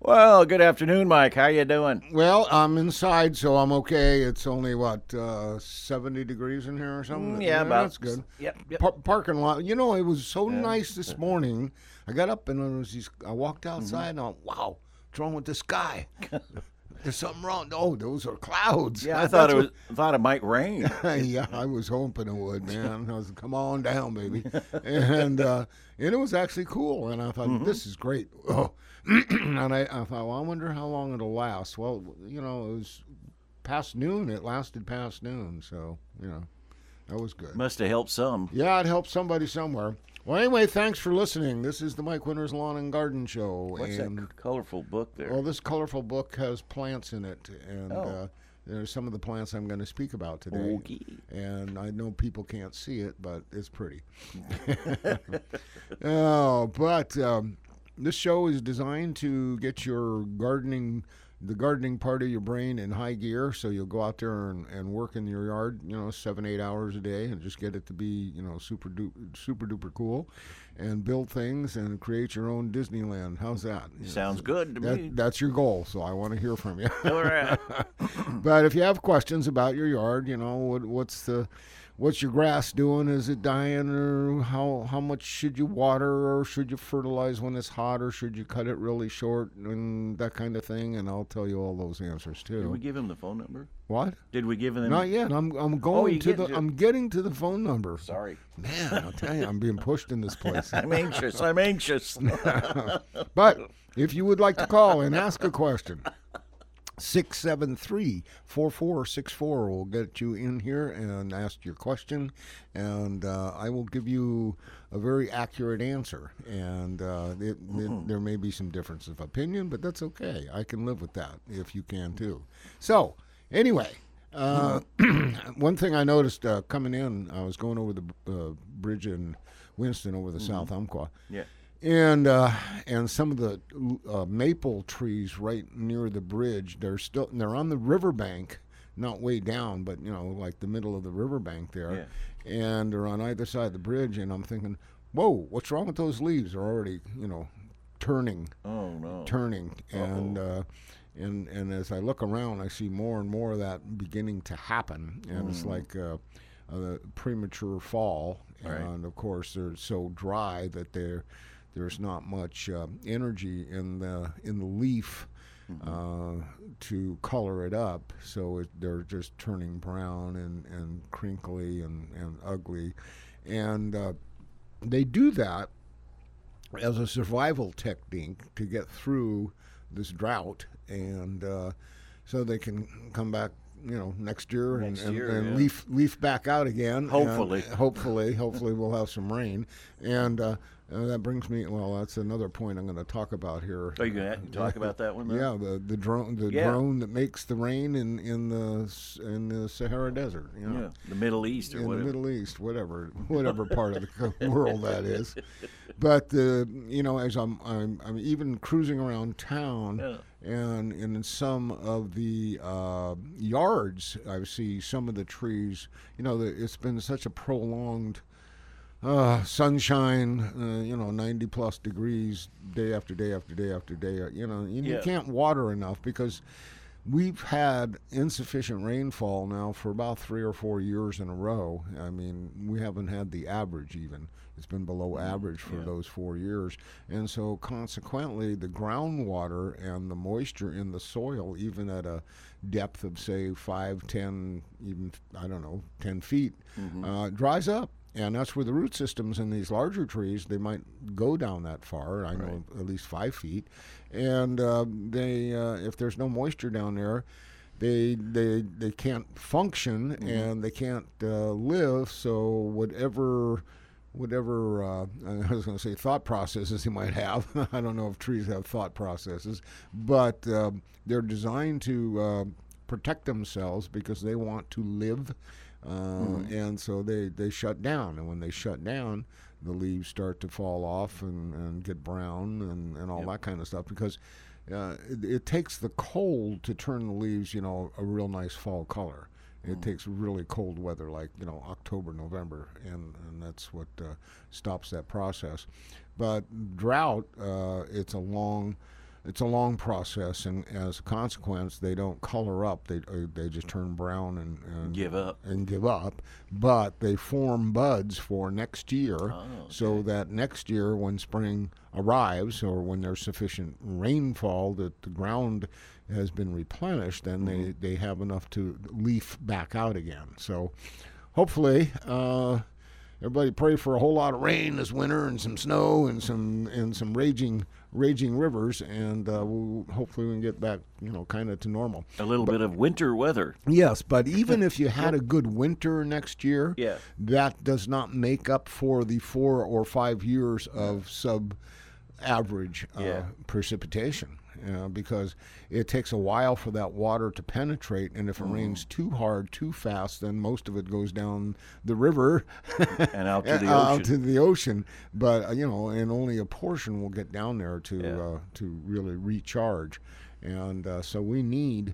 Well, good afternoon, Mike. How you doing? Well, I'm inside, so I'm okay. It's only 70 degrees in here or something. Yeah, about. That's good. Yep. Parking lot. You know, it was so Yeah. nice this morning. I got up and I walked outside and I thought, wow, what's wrong with the sky? There's something wrong. Oh, those are clouds. Yeah, I thought it might rain. Yeah, I was hoping it would, man. I was, come on down, baby. And it was actually cool. And I thought, this is great. Oh. And I thought, well, I wonder how long it'll last. Well, you know, it was past noon. It lasted past noon. So, you know, that was good. Must have helped some. Yeah, it helped somebody somewhere. Well, anyway, thanks for listening. This is the Mike Winters Lawn and Garden Show. What's that colorful book there? Well, this colorful book has plants in it. And there's some of the plants I'm going to speak about today. Okay. And I know people can't see it, but it's pretty. This show is designed to get the gardening part of your brain in high gear, so you'll go out there and work in your yard, 7-8 hours a day, and just get it to be, super duper cool, and build things and create your own Disneyland. How's that? Sounds good to me. That's your goal, so I want to hear from you. All right. But if you have questions about your yard, what's your grass doing? Is it dying, or how much should you water, or should you fertilize when it's hot, or should you cut it really short, and that kind of thing? And I'll tell you all those answers too. Did we give him the phone number? What? Did we give him? Not yet. I'm getting to the phone number. Sorry, man. I'll tell you, I'm being pushed in this place. I'm anxious. But if you would like to call and ask a question, 673-4464 will get you in here and ask your question, and I will give you a very accurate answer. And there may be some difference of opinion, but that's okay. I can live with that if you can too. So anyway, one thing I noticed coming in, I was going over the bridge in Winston over the South Umpqua. Yeah. And some of the maple trees right near the bridge, they're on the riverbank, not way down, but like the middle of the riverbank there, yeah. And they're on either side of the bridge. And I'm thinking, whoa, what's wrong with those leaves? They're already turning. Oh no. Turning. And as I look around, I see more and more of that beginning to happen, and it's like a premature fall. Right. And of course, they're so dry that there's not much energy in the leaf to color it up, so they're just turning brown and crinkly and ugly, and they do that as a survival technique to get through this drought, and so they can come back next year and yeah. leaf back out again. Hopefully. Hopefully we'll have some rain. And that brings me, that's another point I'm going to talk about here. Are you going to talk about that one, though? Yeah, the drone that makes the rain in the Sahara Desert. Yeah, the Middle East or whatever. The Middle East, whatever part of the world that is. But as I'm even cruising around town, yeah. And in some of the yards, I see some of the trees. It's been such a prolonged sunshine, 90 plus degrees day after day after day after day. You can't water enough because we've had insufficient rainfall now for about 3 or 4 years in a row. I mean, we haven't had the average even. It's been below average for those 4 years. And so consequently, the groundwater and the moisture in the soil, even at a depth of, say, 5, 10, even, 10 feet, dries up. And that's where the root systems in these larger trees, they might go down that far. I know at least 5 feet. And if there's no moisture down there, they can't function and they can't live. So whatever I was going to say thought processes he might have. I don't know if trees have thought processes, but they're designed to protect themselves because they want to live. And so they shut down, and when they shut down, the leaves start to fall off and get brown and all that kind of stuff, because it takes the cold to turn the leaves, a real nice fall color. It takes really cold weather like, October, November, and that's what stops that process. But drought, it's a long it's a long process, and as a consequence, they don't color up. They just turn brown and give up. But they form buds for next year, Okay. so that next year, when spring arrives or when there's sufficient rainfall that the ground has been replenished, then they have enough to leaf back out again. So hopefully, everybody pray for a whole lot of rain this winter and some snow and some raging rivers, and hopefully we can get back, kind of to normal. A little bit of winter weather. Yes, but even if you had a good winter next year, Yeah. that does not make up for the 4 or 5 years of sub-average precipitation. Because it takes a while for that water to penetrate, and if it rains too hard, too fast, then most of it goes down the river And out to the out ocean. to the ocean. But and only a portion will get down there to really recharge, and so we need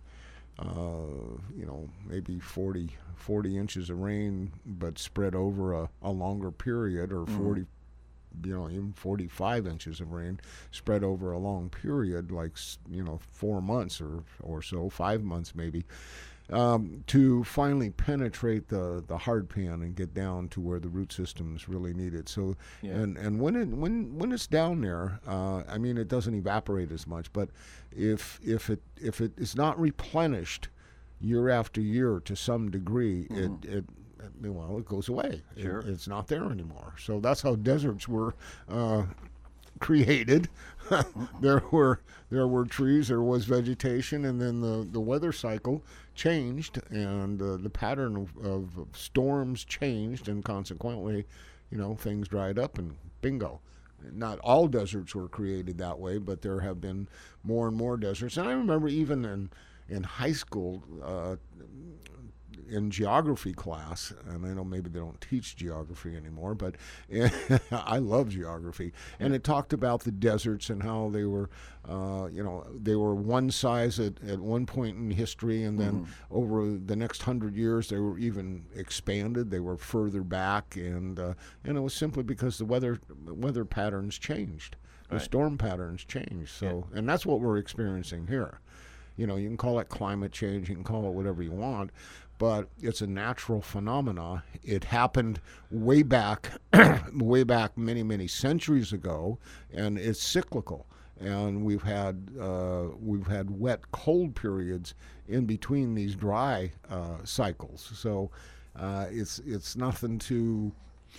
maybe 40 inches of rain, but spread over a longer period, or 40. Even 45 inches of rain spread over a long period, like 4 months or so, 5 months maybe, to finally penetrate the hard pan and get down to where the root systems really need it. So, and when it's down there, it doesn't evaporate as much. But if it is not replenished year after year to some degree, it goes away. Sure. It's not there anymore. So that's how deserts were created. There were trees, there was vegetation, and then the weather cycle changed, and the pattern of storms changed, and consequently, things dried up, and bingo. Not all deserts were created that way, but there have been more and more deserts. And I remember even in high school, in geography class, and I know maybe they don't teach geography anymore, but I love geography, and it talked about the deserts and how they were, they were one size at one point in history, and then over the next 100 years they were even expanded. They were further back, and it was simply because the weather patterns changed, the storm patterns changed. So, and that's what we're experiencing here. You can call it climate change, you can call it whatever you want, but it's a natural phenomena. It happened way back many, many centuries ago, and it's cyclical. And we've had wet, cold periods in between these dry cycles. So it's nothing to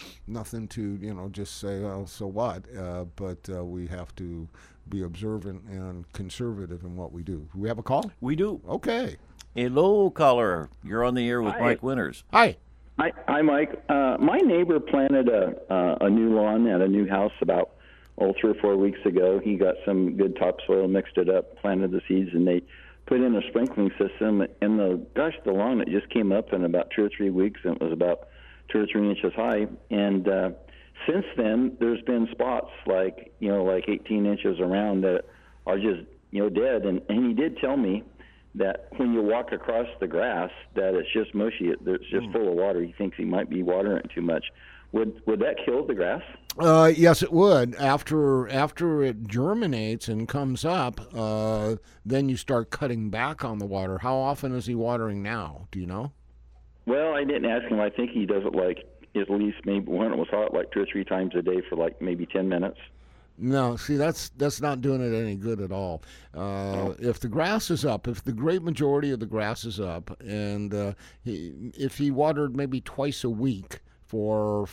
just say, well, so what? But we have to be observant and conservative in what we do. Do we have a call? We do. Okay. Hello, caller. You're on the air with Hi. Mike Winters. Hi. Hi, Mike. My neighbor planted a new lawn at a new house about 3 or 4 weeks ago. He got some good topsoil, mixed it up, planted the seeds, and they put in a sprinkling system. And the lawn, it just came up in about 2 or 3 weeks, and it was about 2 or 3 inches high. And since then, there's been spots like 18 inches around that are just dead. And he did tell me that when you walk across the grass, that it's just mushy. It's just full of water. He thinks he might be watering it too much. Would that kill the grass? Yes, it would. After it germinates and comes up, then you start cutting back on the water. How often is he watering now? Do you know? Well, I didn't ask him. I think he does it at least maybe when it was hot, 2 or 3 times a day for maybe 10 minutes. No, see, that's not doing it any good at all. If the grass is up, if the great majority of the grass is up, and if he watered maybe twice a week for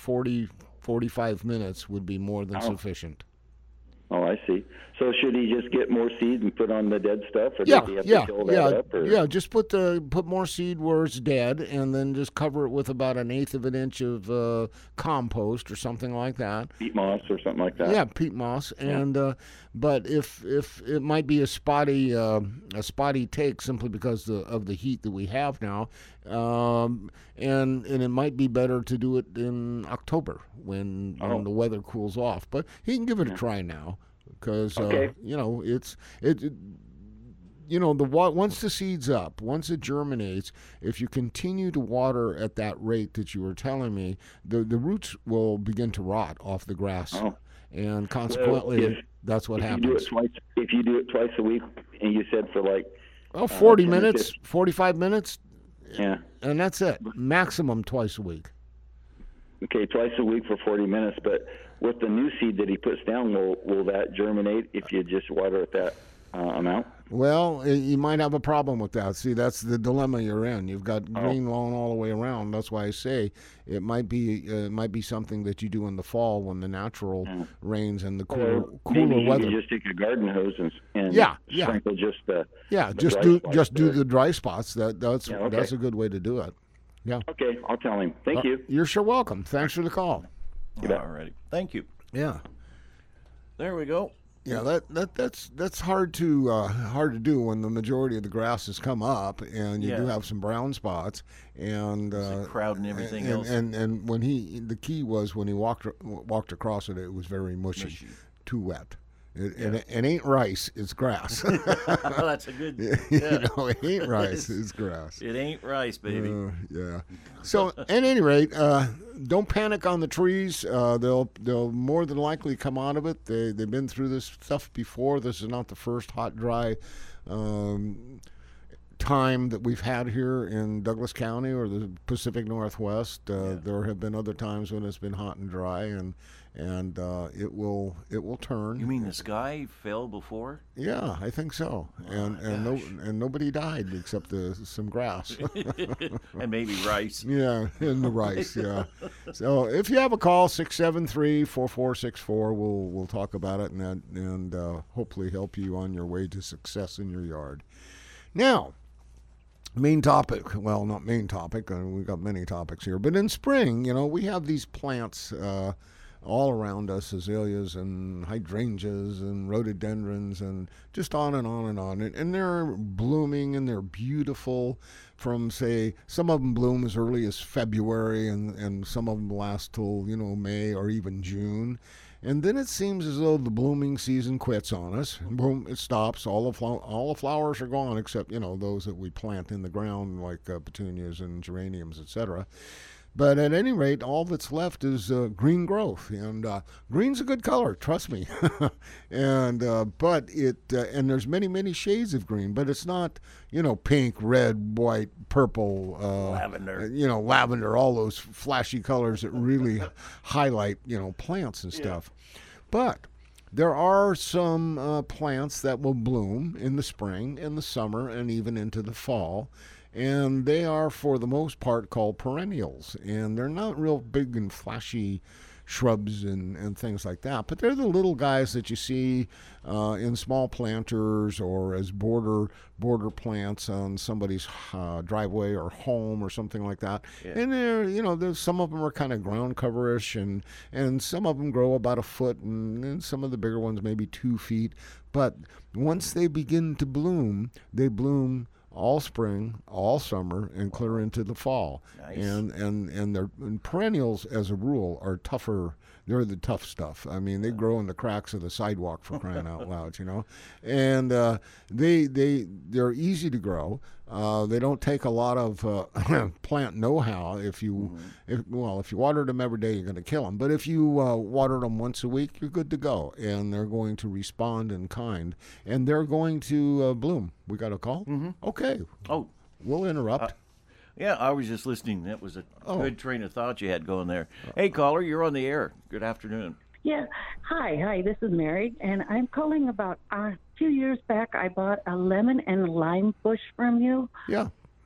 45 minutes would be more than sufficient. Oh, I see. So should he just get more seed and put on the dead stuff, or does he have to fill that up? Or? Yeah. Just put more seed where it's dead, and then just cover it with about 1/8 of an inch of compost or something like that. Peat moss or something like that. Yeah, peat moss. And but if it might be a spotty take simply because of the heat that we have now, and it might be better to do it in October when the weather cools off. But he can give it a try now. Because once the seed's up, once it germinates, if you continue to water at that rate that you were telling me, the roots will begin to rot off the grass, and consequently, that's what happens. If you do it twice a week, and you said for like 40 minutes, 45 minutes, yeah, and that's it. Maximum twice a week. Okay, twice a week for 40 minutes. But with the new seed that he puts down, will that germinate if you just water it that amount? Well, you might have a problem with that. See, that's the dilemma you're in. You've got green lawn all the way around. That's why I say it might be something that you do in the fall when the natural rains and the cooler weather. You just take a garden hose and sprinkle just the just do the dry spots. That's a good way to do it. Yeah. Okay, I'll tell him. Thank you. You're sure welcome. Thanks for the call. All righty. Thank you. Yeah. There we go. Yeah, that's hard to do when the majority of the grass has come up and you do have some brown spots and crowding everything else. And when the key was when he walked across it, it was very mushy. Too wet. It ain't rice, it's grass. That's a good. It ain't rice, it's grass. It ain't rice, baby. Yeah. So at any rate, don't panic on the trees. They'll more than likely come out of it. They've been through this stuff before. This is not the first hot, dry time that we've had here in Douglas County or the Pacific Northwest. There have been other times when it's been hot and dry, and it will turn. You mean the sky fell before? Yeah, I think so. And nobody died except some grass and maybe rice. Yeah, and the rice. Yeah. So if you have a call, 673-4464, we'll talk about it and hopefully help you on your way to success in your yard. Now, main topic. Well, not main topic. We've got many topics here. But in spring, we have these plants all around us, azaleas and hydrangeas and rhododendrons and just on and on and on. And they're blooming and they're beautiful from, say, some of them bloom as early as February and some of them last till, May or even June. And then it seems as though the blooming season quits on us. Boom, it stops. All the flowers are gone except, those that we plant in the ground like petunias and geraniums, etc. But at any rate, all that's left is green growth, and green's a good color, trust me. And there's many shades of green, but it's not pink, red, white, purple, lavender. Lavender, all those flashy colors that really highlight plants and stuff. But there are some plants that will bloom in the spring, in the summer, and even into the fall. And they are, for the most part, called perennials. And they're not real big and flashy shrubs and things like that. But they're the little guys that you see in small planters or as border plants on somebody's driveway or home or something like that. Yeah. And there's some of them are kind of ground coverish, and some of them grow about a foot, and some of the bigger ones maybe 2 feet. But once they begin to bloom, they bloom all spring, all summer, and clear into the fall. Nice. And perennials, as a rule, are tougher. They're the tough stuff. I mean, they grow in the cracks of the sidewalk, for crying out loud, And they're easy to grow. They don't take a lot of plant know-how. If you watered them every day, you're going to kill them. But if you watered them once a week, you're good to go. And they're going to respond in kind. And they're going to bloom. We got a call? Mm-hmm. Okay. Oh. We'll interrupt. Yeah, I was just listening. That was a good train of thought you had going there. Hey, caller, you're on the air. Good afternoon. Yeah. Hi, this is Mary, and I'm calling about a few years back I bought a lemon and lime bush from you. Yeah.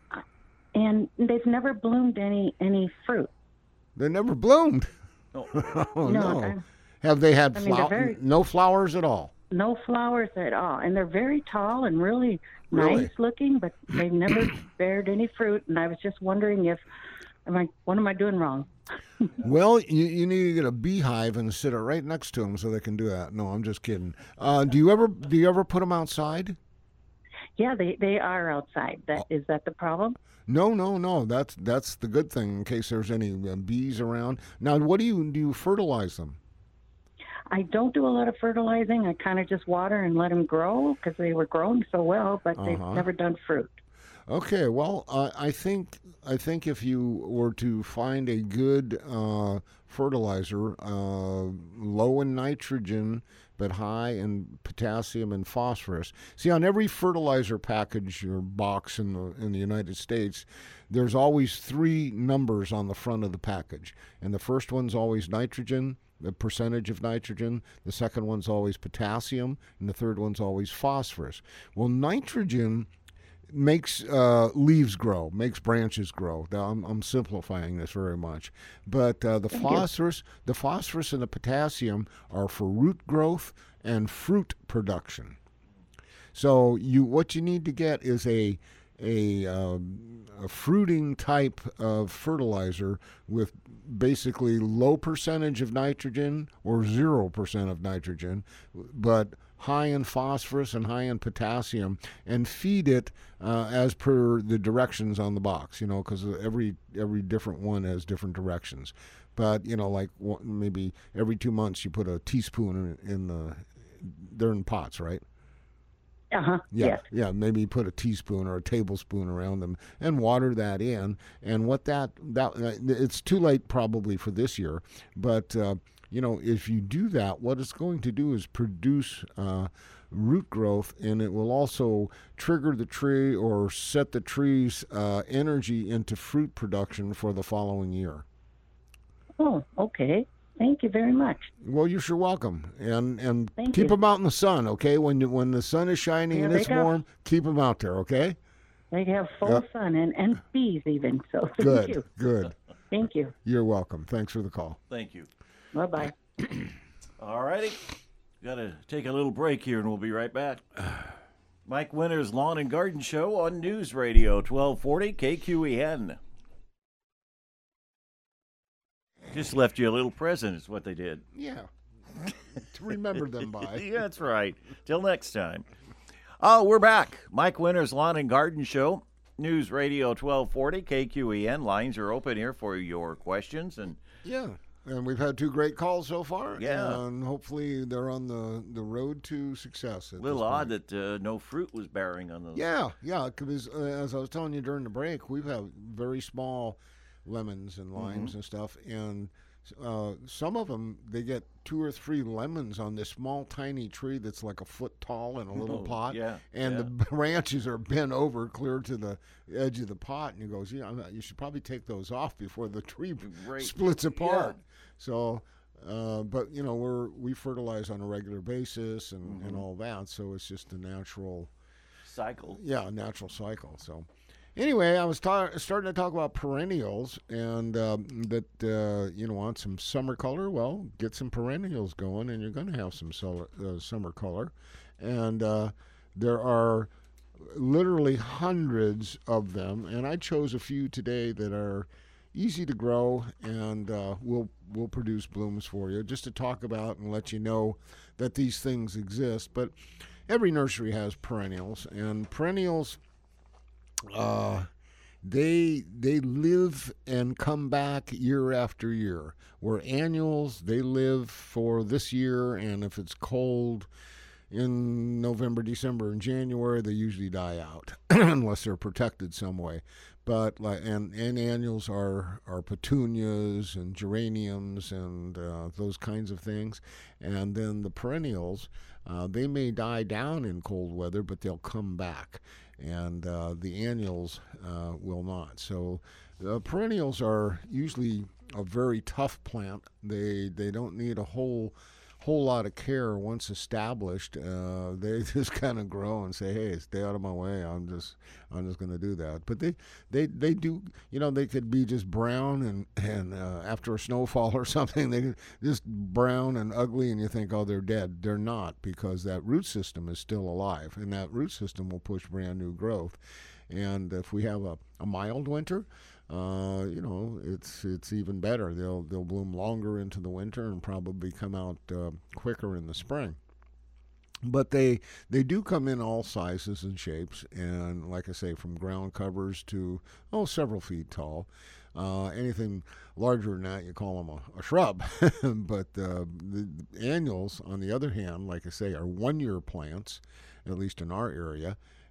And they've never bloomed any fruit. They never bloomed? Oh, no. Have they had no flowers at all? No flowers at all. And they're very tall and really nice looking, but they've never bared any fruit. And I was just wondering what am I doing wrong? Well, you need to get a beehive and sit it right next to them so they can do that. No, I'm just kidding. Do you ever put them outside? Yeah, they are outside. Is that the problem? No. That's the good thing in case there's any bees around. Now, what do you fertilize them? I don't do a lot of fertilizing. I kind of just water and let them grow because they were growing so well, but they've never done fruit. Okay, well, I think if you were to find a good fertilizer, low in nitrogen but high in potassium and phosphorus. See, on every fertilizer package or box in the United States, there's always 3 numbers on the front of the package, and the first one's always nitrogen, the percentage of nitrogen. The second one's always potassium, and the third one's always phosphorus. Well, nitrogen makes leaves grow, makes branches grow. Now, I'm simplifying this very much, but the phosphorus and the potassium are for root growth and fruit production. So what you need to get is a fruiting type of fertilizer with basically low percentage of nitrogen or 0% of nitrogen, but high in phosphorus and high in potassium, and feed it as per the directions on the box, because every different one has different directions. But, like maybe every 2 months you put a teaspoon they're in pots, right? Uh-huh. Yeah, yes. Yeah. Maybe you put a teaspoon or a tablespoon around them and water that in. And what that it's too late probably for this year, but if you do that, what it's going to do is produce root growth, and it will also trigger the tree or set the tree's energy into fruit production for the following year. Oh, okay. Thank you very much. Well, you're sure welcome. And Thank keep you. them out in the sun, okay? When the sun is shining and it's warm, keep them out there, okay? They have full sun and bees even. So Good, thank you. good. Thank you. You're welcome. Thanks for the call. Thank you. Bye-bye. All righty. Got to take a little break here, and we'll be right back. Mike Winter's Lawn and Garden Show on News Radio 1240 KQEN. Just left you a little present is what they did. Yeah. To remember them by. Yeah, that's right. Till next time. Oh, we're back. Mike Winter's Lawn and Garden Show. News Radio 1240 KQEN. Lines are open here for your questions. And yeah. And we've had 2 great calls so far. Yeah. And hopefully they're on the road to success. A little odd that no fruit was bearing on those. Yeah. Because as I was telling you during the break, we've had very small lemons and limes and stuff. And some of them, they get 2 or 3 lemons on this small, tiny tree that's like a foot tall in a little pot. Yeah. And the branches are bent over clear to the edge of the pot. And he goes, you should probably take those off before the tree splits apart. Yeah. So, but, we fertilize on a regular basis and all that. So it's just a natural cycle. Yeah, a natural cycle. So. Anyway, I was starting to talk about perennials, and want some summer color. Well, get some perennials going, and you're going to have some summer color. And there are literally hundreds of them, and I chose a few today that are easy to grow and will produce blooms for you, just to talk about and let you know that these things exist. But every nursery has perennials, and perennials. They live and come back year after year. Where annuals, they live for this year, and if it's cold in November, December, and January, they usually die out unless they're protected some way. But and annuals are petunias and geraniums and those kinds of things. And then the perennials, they may die down in cold weather, but they'll come back. And the annuals will not. So perennials are usually a very tough plant. They don't need a whole lot of care once established. They just kind of grow and say, "Hey, stay out of my way. I'm just going to do that." But they do. They could be just brown and after a snowfall or something, they could just brown and ugly, and you think, "Oh, they're dead." They're not, because that root system is still alive, and that root system will push brand new growth. And if we have a mild winter, it's even better. They'll bloom longer into the winter and probably come out quicker in the spring. But they do come in all sizes and shapes, and like I say, from ground covers to several feet tall. Anything larger than that, you call them a shrub. But the annuals, on the other hand, like I say, are 1-year plants, at least in our area.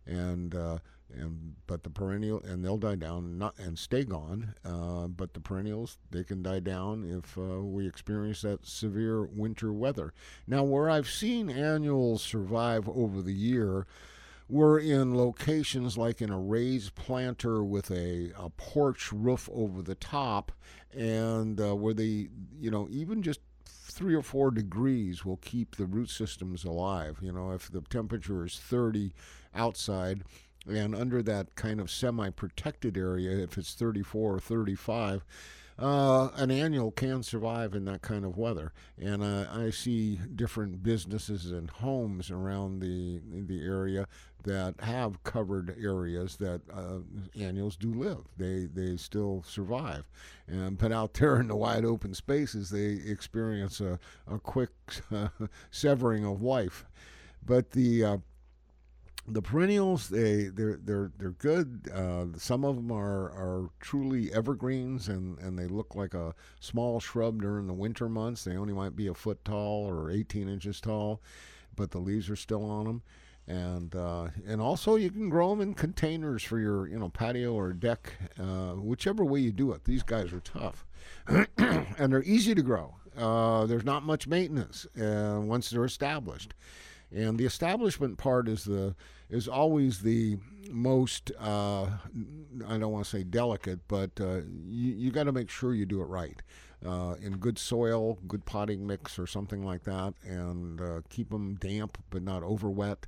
But the perennial, and they'll die down and stay gone. But the perennials, they can die down if we experience that severe winter weather. Now, where I've seen annuals survive over the year, we're in locations like in a raised planter with a porch roof over the top, and where they, even just 3 or 4 degrees will keep the root systems alive. If the temperature is 30 outside, and under that kind of semi-protected area, if it's 34 or 35, an annual can survive in that kind of weather. And I see different businesses and homes around the area that have covered areas that annuals do live. They still survive. But out there in the wide open spaces, they experience a quick severing of life. But the perennials, they're good. Some of them are truly evergreens, and they look like a small shrub during the winter months. They only might be a foot tall or 18 inches tall, but the leaves are still on them. And also you can grow them in containers for your patio or deck, whichever way you do it. These guys are tough, and they're easy to grow. There's not much maintenance once they're established. And the establishment part is always the most, I don't want to say delicate, but you got to make sure you do it right. In good soil, good potting mix or something like that, and keep them damp but not over wet.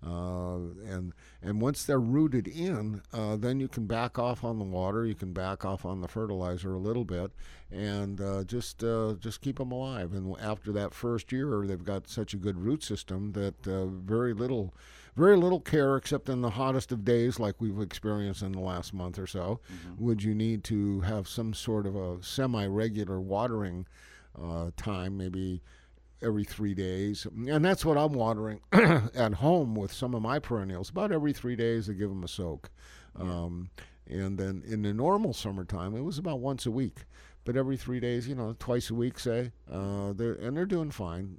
And once they're rooted in, then you can back off on the water, you can back off on the fertilizer a little bit, and just keep them alive. And after that first year, they've got such a good root system that very little care, except in the hottest of days like we've experienced in the last month or so, would you need to have some sort of a semi-regular watering time, maybe every 3 days. And that's what I'm watering at home with some of my perennials. About every 3 days I give them a soak. And then in the normal summertime, it was about once a week. But every 3 days, twice a week, say, they're doing fine.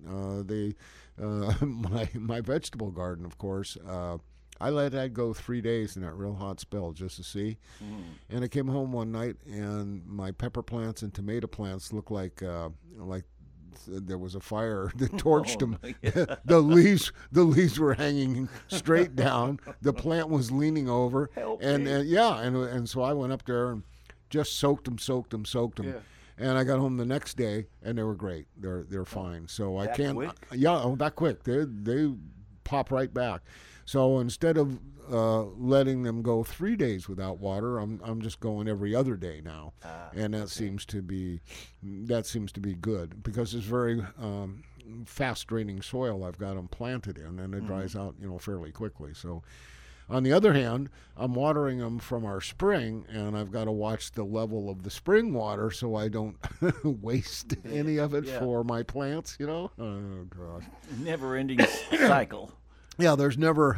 My vegetable garden, of course, I let that go 3 days in that real hot spell just to see. And I came home one night, and my pepper plants and tomato plants looked like there was a fire that torched them. Yeah. The leaves were hanging straight down. The plant was leaning over, and so I went up there and just soaked them. Yeah. And I got home the next day, and they were great. They're fine. So I can't. Quick? That quick. They pop right back. So instead of letting them go 3 days without water, I'm just going every other day now, and that seems to be good because it's very fast draining soil I've got them planted in, and it dries out fairly quickly. So. On the other hand, I'm watering them from our spring, and I've got to watch the level of the spring water so I don't waste any of it for my plants, Oh, gosh. Never-ending cycle. Yeah, there's never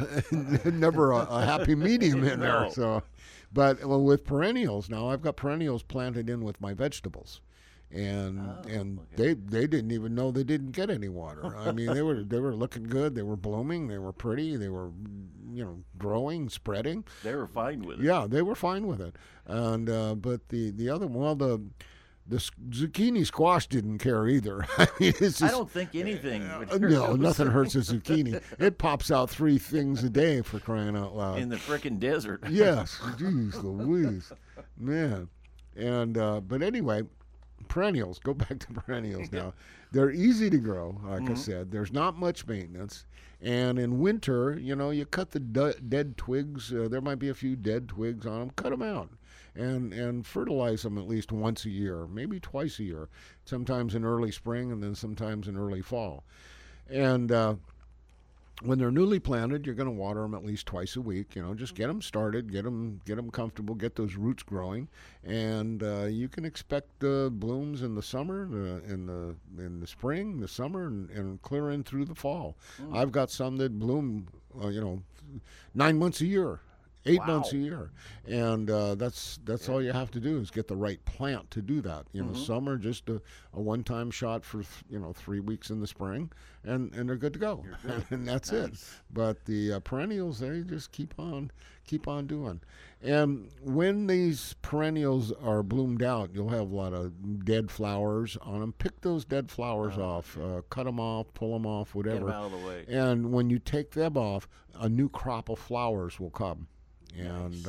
a happy medium in there. So, but with perennials now, I've got perennials planted in with my vegetables. And they didn't even know they didn't get any water. I mean, they were looking good. They were blooming. They were pretty. They were, growing, spreading. They were fine with it. Yeah, they were fine with it. And but the other one, the zucchini squash didn't care either. I mean, I don't think anything. No, nothing hurts a zucchini. It pops out 3 things a day, for crying out loud. In the frickin' desert. Yes, geez, Louise, man. And but anyway. Perennials, go back to perennials now. They're easy to grow, like I said. There's not much maintenance. And in winter, you cut the dead twigs. There might be a few dead twigs on them. Cut them out and fertilize them at least once a year, maybe twice a year, sometimes in early spring and then sometimes in early fall. And when they're newly planted, you're going to water them at least twice a week. Just get them started, get them comfortable, get those roots growing, and you can expect blooms in the summer, in the spring, the summer, and clear in through the fall. I've got some that bloom, 9 months a year. 8 Wow. months a year, and that's all you have to do is get the right plant to do that. Some are just a one-time shot for 3 weeks in the spring, and they're good to go, and that's it. But the perennials, they just keep on doing. And when these perennials are bloomed out, you'll have a lot of dead flowers on them. Pick those dead flowers off, cut them off, pull them off, whatever. Get them out of the way. And when you take them off, a new crop of flowers will come. And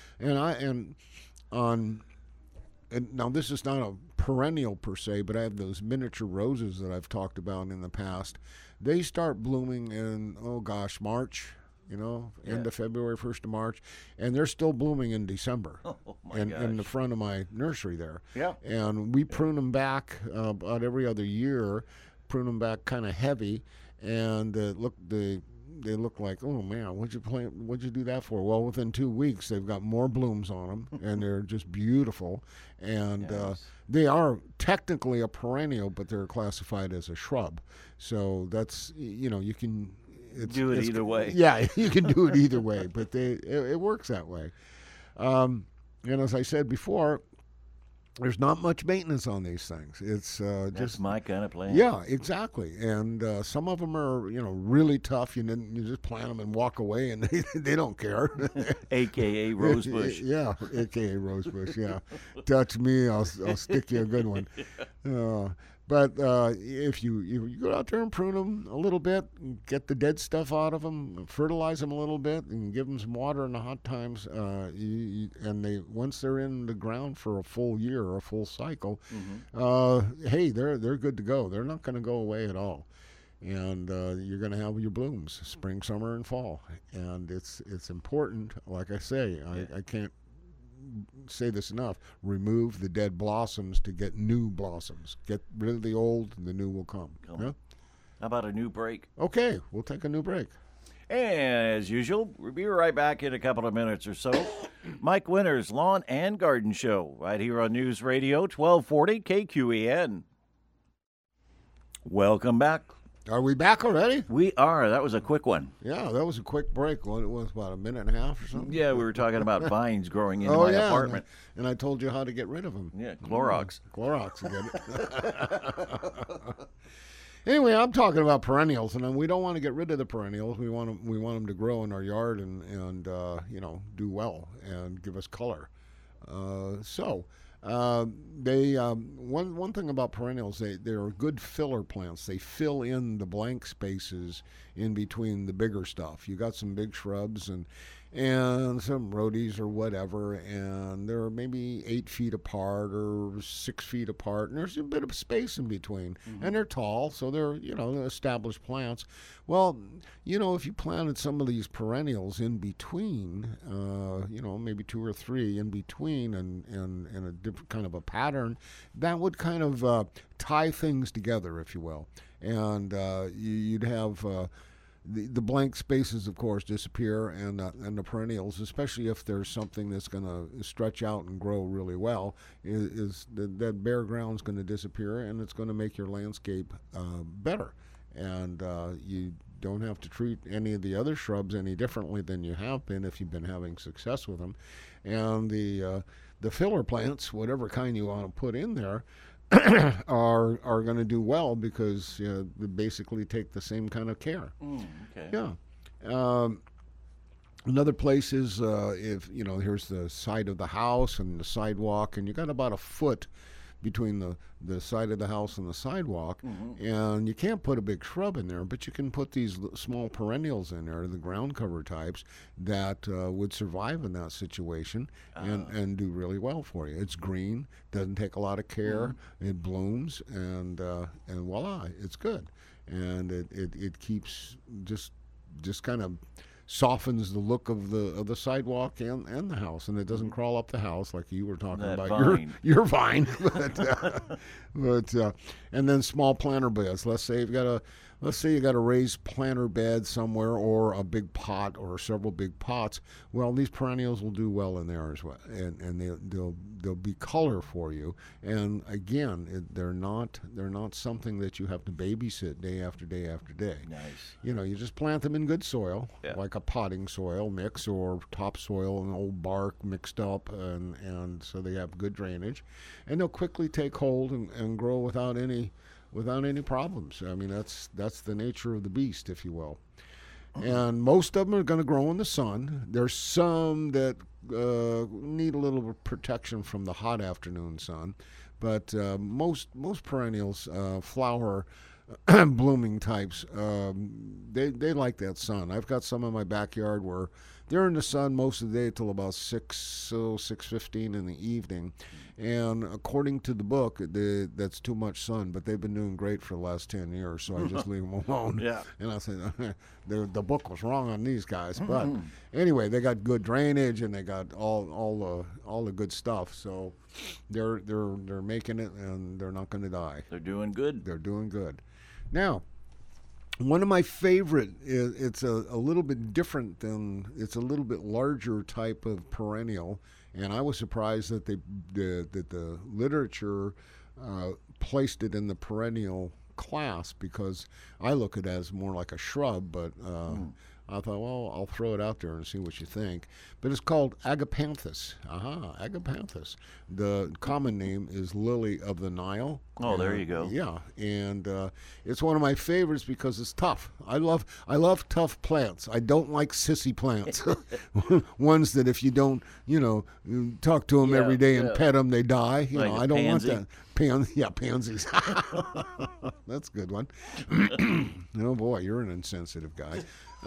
now this is not a perennial per se, but I have those miniature roses that I've talked about in the past. They start blooming in March. End of February, 1st of March, and they're still blooming in December. In the front of my nursery there. Yeah. And we prune them back about every other year, prune them back kind of heavy, and they look like, oh man, what'd you do that for? Well, within 2 weeks, they've got more blooms on them, and they're just beautiful. And they are technically a perennial, but they're classified as a shrub. So that's you can. Do it either way. Yeah, you can do it either way, but it works that way. And as I said before, there's not much maintenance on these things. It's That's just my kind of plant. Yeah, exactly. And some of them are really tough. You just plant them and walk away, and they don't care. AKA rosebush. Yeah, AKA rosebush. Yeah, touch me, I'll stick you a good one. But if you go out there and prune them a little bit, and get the dead stuff out of them, fertilize them a little bit, and give them some water in the hot times, and once they're in the ground for a full year or a full cycle, hey, they're good to go. They're not going to go away at all, and you're going to have your blooms spring, summer, and fall. And it's important. Like I say, I can't say this enough. Remove the dead blossoms to get new blossoms. Get rid of the old, and the new will come. Yeah? How about a new break? Okay, we'll take a new break. And as usual, we'll be right back in a couple of minutes or so. Mike Winters, Lawn and Garden Show, right here on News Radio 1240 KQEN. Welcome back. Are we back already? We are. That was a quick one. Yeah, that was a quick break. Well, it was about a minute and a half or something. Yeah, we were talking about vines growing into my apartment. And I told you how to get rid of them. Yeah, Clorox. Clorox again. Anyway, I'm talking about perennials, and we don't want to get rid of the perennials. We want them to grow in our yard and do well and give us color. One thing about perennials, they're good filler plants. They fill in the blank spaces in between the bigger stuff. You got some big shrubs and some rhodies or whatever, and they're maybe 8 feet apart or 6 feet apart, and there's a bit of space in between. And they're tall, so they're established plants. Well, if you planted some of these perennials in between, maybe 2 or 3 in between, and a different kind of a pattern, that would kind of tie things together, if you will, and you'd have. The blank spaces, of course, disappear, and the perennials, especially if there's something that's going to stretch out and grow really well, that bare ground's going to disappear, and it's going to make your landscape better. And you don't have to treat any of the other shrubs any differently than you have been if you've been having success with them. And the filler plants, whatever kind you want to put in there, are going to do well because they basically take the same kind of care. Okay. Yeah. Another place is if here's the side of the house and the sidewalk, and you got about a foot between the side of the house and the sidewalk, and you can't put a big shrub in there, but you can put these small perennials in there, the ground cover types, that would survive in that situation and do really well for you. It's green, doesn't take a lot of care, it blooms, and voila, it's good. And it keeps just kind of softens the look of the sidewalk and the house, and it doesn't crawl up the house like you were talking That about vine. your vine. but and then small planter beds. Let's say you've got let's say you got a raised planter bed somewhere or a big pot or several big pots. Well, these perennials will do well in there as well, and they'll be color for you. And again, they're not something that you have to babysit day after day after day. Nice. You just plant them in good soil, Yeah. like a potting soil mix or topsoil and old bark mixed up, and so they have good drainage, and they'll quickly take hold and grow without any problems. I mean, that's the nature of the beast, if you will. And most of them are going to grow in the sun. There's some that need a little protection from the hot afternoon sun, but most perennials, flower blooming types, they like that sun. I've got some in my backyard where they're in the sun most of the day till about 6:15 in the evening. And according to the book, that's too much sun, but they've been doing great for the last 10 years, so I just leave them alone. Yeah. And I said, the book was wrong on these guys. But anyway, they got good drainage and they got all the good stuff. So they're making it, and they're not going to die. They're doing good. They're doing good. Now, one of my favorite it's a little bit different it's a little bit larger type of perennial, and I was surprised that the literature placed it in the perennial class, because I look at it as more like a shrub, but I thought, well, I'll throw it out there and see what you think. But it's called Agapanthus. Agapanthus. The common name is lily of the Nile. Oh, there you go. Yeah, and it's one of my favorites because it's tough. I love tough plants. I don't like sissy plants. Ones that if you don't, talk to them every day and pet them, they die. Like I don't pansy. want that. Pansies. That's a good one. Oh boy, you're an insensitive guy.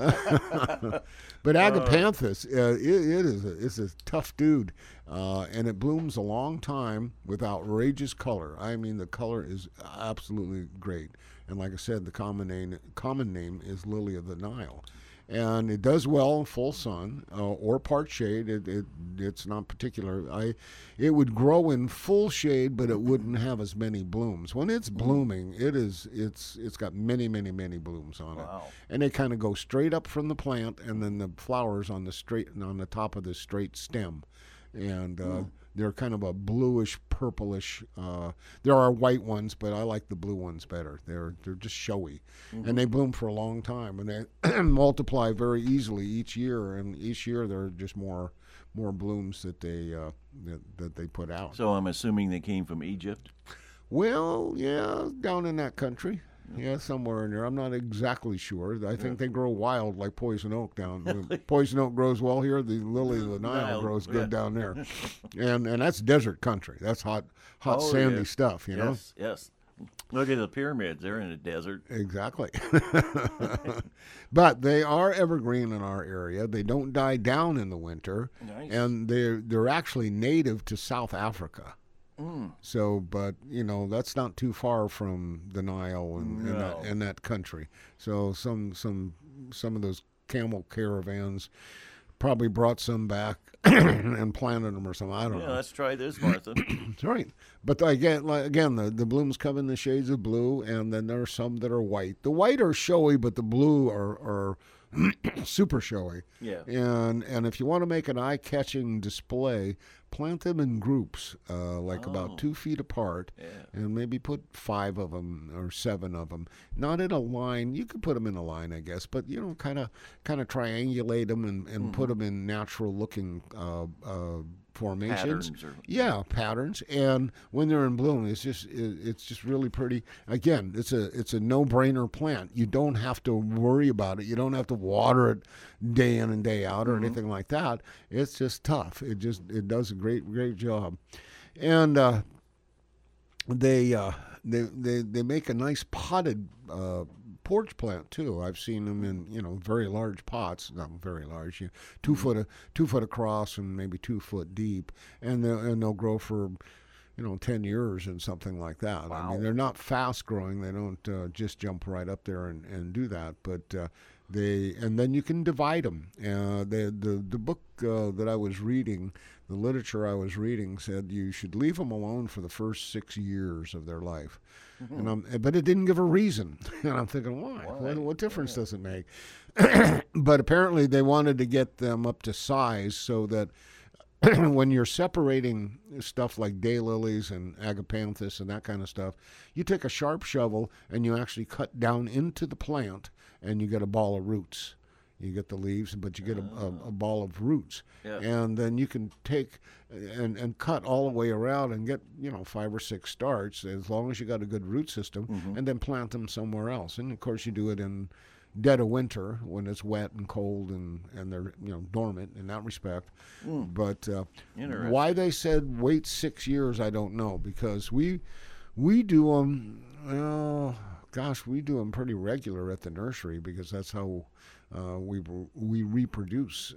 But Agapanthus, it's a tough dude, and it blooms a long time with outrageous color. I mean, the color is absolutely great. And like I said, the common name is lily of the Nile. And it does well in full sun or part shade. It's not particular. It would grow in full shade, but it wouldn't have as many blooms. When it's blooming, it's got many blooms on Wow. it, and they kind of go straight up from the plant, and then the flowers on the top of the straight stem, and they're kind of a bluish purplish. There are white ones, but I like the blue ones better. They're just showy, and they bloom for a long time, and they multiply very easily each year. And each year there are just more blooms that they put out. So I'm assuming they came from Egypt. Well, yeah, down in that country. Yeah, somewhere in there. I'm not exactly sure. I think they grow wild like poison oak down. Poison oak grows well here. The lily of the Nile grows good down there, and that's desert country. That's hot, sandy stuff. You know. Yes. Look at the pyramids. They're in a desert. Exactly. But they are evergreen in our area. They don't die down in the winter, and they're actually native to South Africa. So, but that's not too far from the Nile and that country. So some of those camel caravans probably brought some back and planted them or something. I don't know. Yeah, let's try this, Martha. That's right. But again, the blooms come in the shades of blue, and then there are some that are white. The white are showy, but the blue are super showy. Yeah. And if you want to make an eye-catching display, plant them in groups, about 2 feet apart, and maybe put 5 of them or 7 of them. Not in a line. You could put them in a line, I guess, but kind of triangulate them and put them in natural-looking formations. Patterns. And when they're in bloom, it's just really pretty. Again, it's a no-brainer plant. You don't have to worry about it. You don't have to water it day in and day out or anything like that. It's just tough. It does a great job. And they make a nice potted porch plant too. I've seen them in very large pots, not very large, 2 foot across and maybe 2 foot deep, and they'll grow for 10 years and something like that. Wow. I mean, they're not fast growing. They don't just jump right up there and do that, but And then you can divide them. The book that I was reading, the literature I was reading, said you should leave them alone for the first 6 years of their life. But it didn't give a reason. And I'm thinking, why? What difference does it make? But apparently they wanted to get them up to size so that when you're separating stuff like daylilies and agapanthus and that kind of stuff, you take a sharp shovel and you actually cut down into the plant and you get a ball of roots. You get the leaves, but you get a ball of roots. Yeah. And then you can take and cut all the way around and get, 5 or 6 starts, as long as you got a good root system, and then plant them somewhere else. And, of course, you do it in dead of winter when it's wet and cold and they're, dormant in that respect. But why they said wait 6 years, I don't know, because we do them, we do them pretty regular at the nursery because that's how we reproduce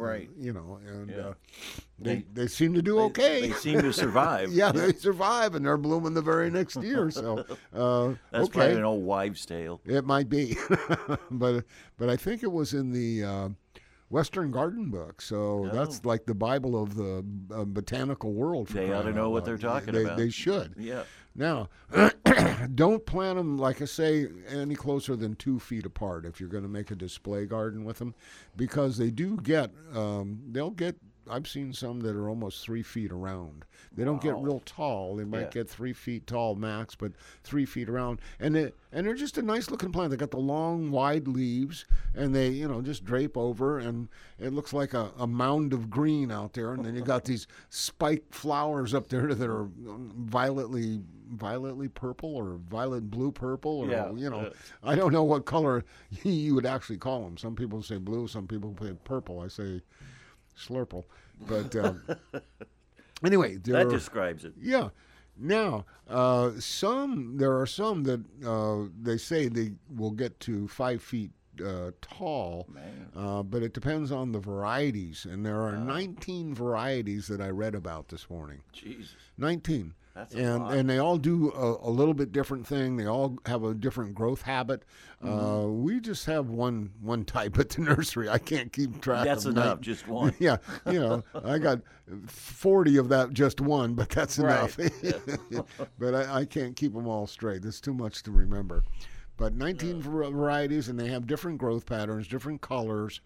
they seem to do okay. They seem to survive. Yeah, they survive, and they're blooming the very next year. So that's probably an old wives' tale. It might be, but I think it was in the Western Garden book. So that's like the Bible of the botanical world. They ought to know what they're talking about. They should. Yeah. Now, don't plant them, like I say, any closer than 2 feet apart if you're going to make a display garden with them, because they do get, I've seen some that are almost 3 feet around. They don't get real tall. They might get 3 feet tall max, but 3 feet around. And they're just a nice looking plant. They got the long, wide leaves, and they, just drape over, and it looks like a mound of green out there. And then you got these spiked flowers up there that are violetly purple or violet blue purple, or I don't know what color you would actually call them. Some people say blue, some people say purple. I say slurple, but anyway, that describes it. Yeah. Now, there are some that they say they will get to 5 feet tall, but it depends on the varieties, and there are 19 varieties that I read about this morning. Jesus, 19. That's a lot. And they all do a little bit different thing. They all have a different growth habit. We just have one type at the nursery. I can't keep track. That's of enough, just one. Yeah, I got 40 of that, just one, but that's enough. But I can't keep them all straight. There's too much to remember. But 19 varieties, and they have different growth patterns, different colors.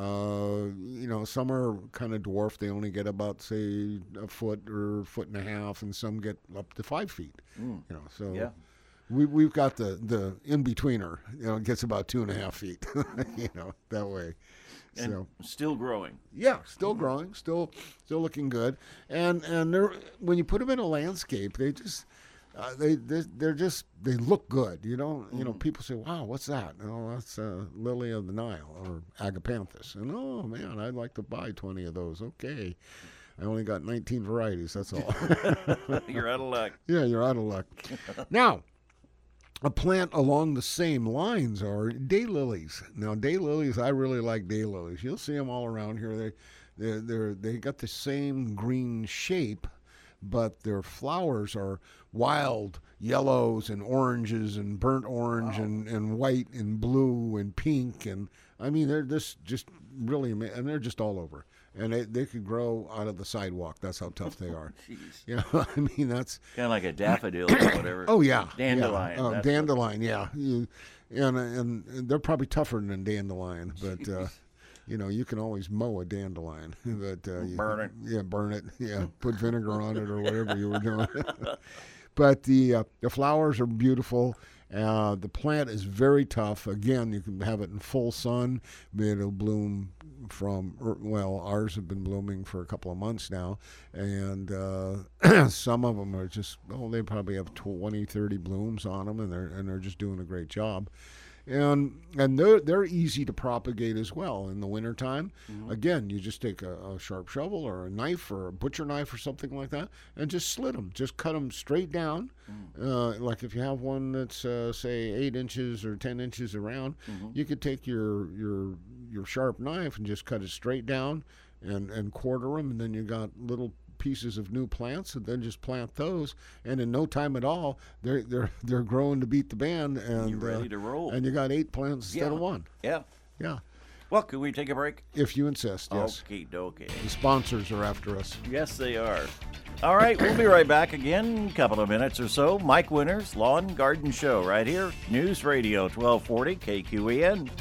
Some are kind of dwarfed. They only get about, say, a foot or foot and a half, and some get up to 5 feet. So we've got the in-betweener. It gets about 2.5 feet, that way. And still growing. Yeah, still growing, still looking good. And they're, when you put them in a landscape, they just... they look good, People say, "Wow, what's that?" Oh, that's lily of the Nile or agapanthus. And oh man, I'd like to buy 20 of those. Okay, I only got 19 varieties. That's all. You're out of luck. Yeah, you're out of luck. Now, a plant along the same lines are daylilies. Now, daylilies, I really like daylilies. You'll see them all around here. They got the same green shape, but their flowers are wild yellows and oranges and burnt orange and white and blue and pink. And I mean, they're just really amazing, and they're just all over. And they could grow out of the sidewalk. That's how tough they are. Jeez. I mean, that's kind of like a daffodil or whatever. Oh yeah, dandelion. Yeah. Dandelion, yeah. And they're probably tougher than dandelion, but. You can always mow a dandelion, but burn it. Yeah, burn it. Yeah, put vinegar on it or whatever you were doing. But the flowers are beautiful. The plant is very tough. Again, you can have it in full sun. It'll bloom ours have been blooming for a couple of months now, and some of them are just they probably have 20, 30 blooms on them, and they're just doing a great job. And they're easy to propagate as well in the wintertime. Again, you just take a sharp shovel or a knife or a butcher knife or something like that and just slit them. Just cut them straight down. Like if you have one that's, say, 8 inches or 10 inches around, you could take your sharp knife and just cut it straight down and quarter them, and then you got little pieces of new plants, and then just plant those, and in no time at all they're growing to beat the band, and you're ready to roll. And you got 8 plants instead of 1. Yeah, Yeah. Well, can we take a break? If you insist, yes. Okie dokie. The sponsors are after us. Yes, they are. All right, we'll be right back again, a couple of minutes or so. Mike Winters, Lawn and Garden Show, right here, News Radio 1240 KQEN.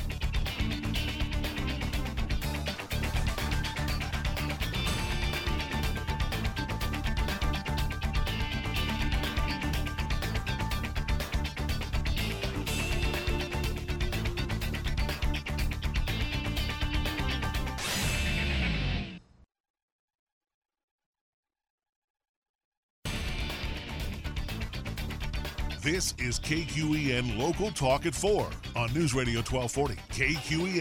This is KQEN Local Talk at 4 on News Radio 1240 KQEN.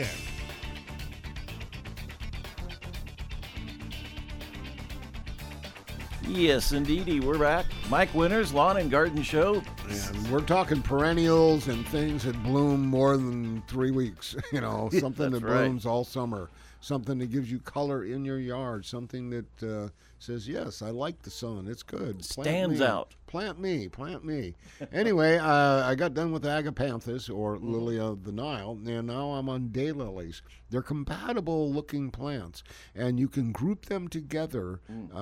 Yes, indeedy, we're back. Mike Winters, Lawn and Garden Show. And we're talking perennials and things that bloom more than 3 weeks. You know, something that blooms all summer. Something that gives you color in your yard. Something that says, yes, I like the sun. It's good. Stands out. Plant me. Anyway, I got done with agapanthus, or lily of the Nile, and now I'm on daylilies. They're compatible-looking plants, and you can group them together.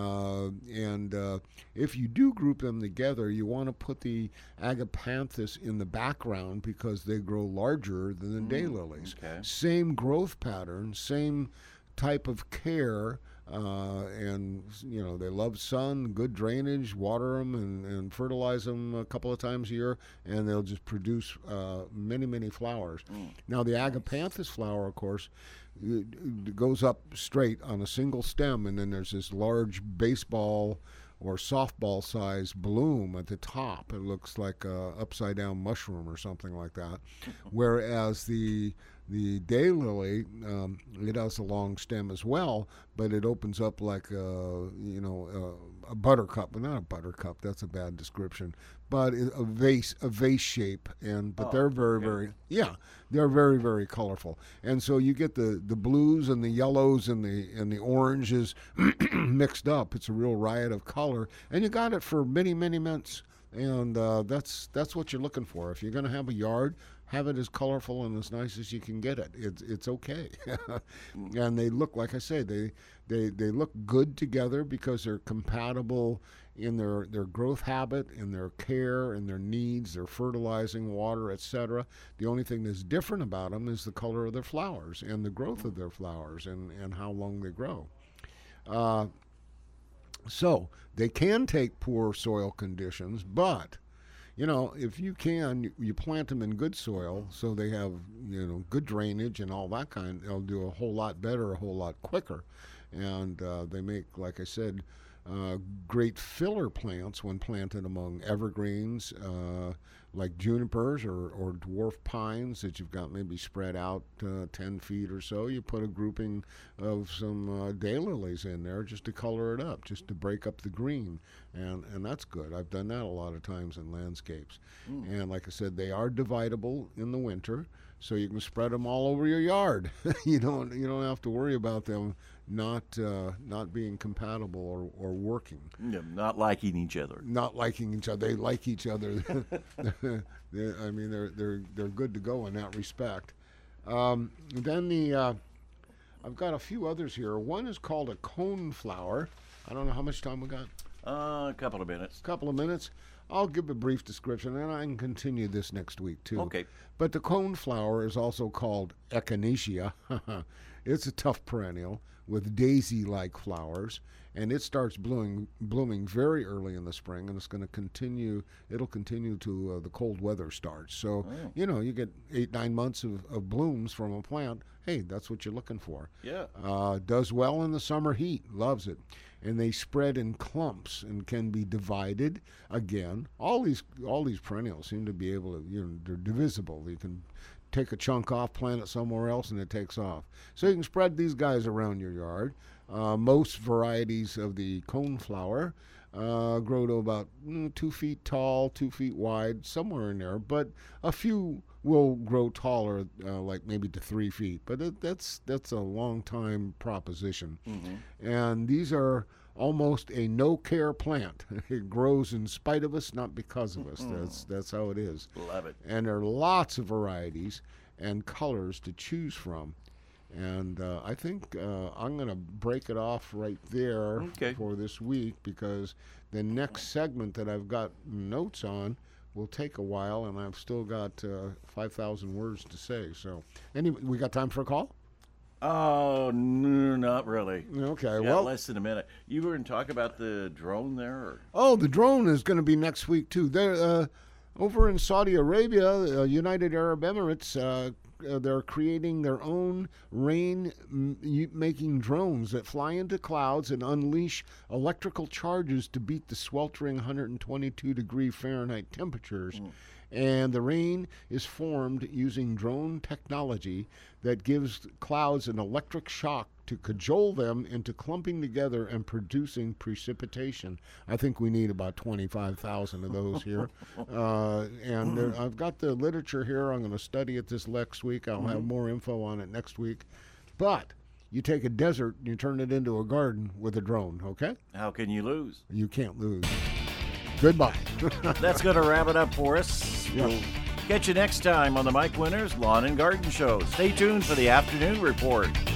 If you do group them together, you want to put the agapanthus in the background because they grow larger than the daylilies. Okay. Same growth pattern, same type of care. And you know, they love sun, good drainage, water them and fertilize them a couple of times a year, and they'll just produce many flowers. Now the agapanthus flower, of course, it goes up straight on a single stem, and then there's this large baseball or softball size bloom at the top. It looks like a upside down mushroom or something like that. Whereas the daylily, it has a long stem as well, but it opens up like a buttercup. Well, not a buttercup, that's a bad description, but a vase shape. But they're very very colorful. And so you get the blues and the yellows and the oranges mixed up. It's a real riot of color, and you got it for many months. And that's what you're looking for. If you're going to have a yard, have it as colorful and as nice as you can get it. It's okay. And they look, like I say, they look good together because they're compatible in their growth habit, in their care, in their needs, their fertilizing, water, etc. The only thing that's different about them is the color of their flowers and the growth of their flowers and how long they grow. So they can take poor soil conditions, but you know, if you can, you plant them in good soil so they have, you know, good drainage and all that kind. They'll do a whole lot better, a whole lot quicker, and they make, like I said, great filler plants when planted among evergreens like junipers or dwarf pines that you've got maybe spread out 10 feet or so. You put a grouping of some daylilies in there just to color it up, just to break up the green, and that's good. I've done that a lot of times in landscapes. And like I said, they are dividable in the winter, so you can spread them all over your yard. You don't have to worry about them not being compatible or working. Yeah, not liking each other. Not liking each other. They like each other. I mean, they're good to go in that respect. Then I've got a few others here. One is called a coneflower. I don't know how much time we got. A couple of minutes. I'll give a brief description, and I can continue this next week, too. Okay. But the coneflower is also called echinacea. It's a tough perennial with daisy-like flowers, and it starts blooming very early in the spring, and it'll continue to the cold weather starts. So, you know, you get 8-9 months of blooms from a plant. Hey, that's what you're looking for. Yeah. Does well in the summer heat, loves it. And they spread in clumps and can be divided. Again, all these perennials seem to be able to, you know, they're divisible. You can take a chunk off, plant it somewhere else, and it takes off. So you can spread these guys around your yard. Most varieties of the coneflower grow to about 2 feet tall, 2 feet wide, somewhere in there. But a few will grow taller, like maybe to 3 feet. But that's a long time proposition. Mm-hmm. And these are almost a no-care plant. It grows in spite of us, not because of us. That's how it is. Love it. And there are lots of varieties. and colors to choose from. And I think I'm going to break it off right there for this week, because the next segment that I've got notes on will take a while, and I've still got 5,000 words to say. So, anyway, we got time for a call? Oh, no, not really. Okay, well, less than a minute. You were going to talk about the drone there? Or? Oh, the drone is going to be next week, too. They're over in Saudi Arabia, United Arab Emirates, they're creating their own rain-making drones that fly into clouds and unleash electrical charges to beat the sweltering 122-degree Fahrenheit temperatures. And the rain is formed using drone technology that gives clouds an electric shock to cajole them into clumping together and producing precipitation. I think we need about 25,000 of those here. And I've got the literature here. I'm going to study it this next week. I'll have more info on it next week. But you take a desert and you turn it into a garden with a drone, okay? How can you lose? You can't lose. Goodbye. That's going to wrap it up for us. Yeah. We'll catch you next time on the Mike Winters Lawn and Garden Show. Stay tuned for the afternoon report.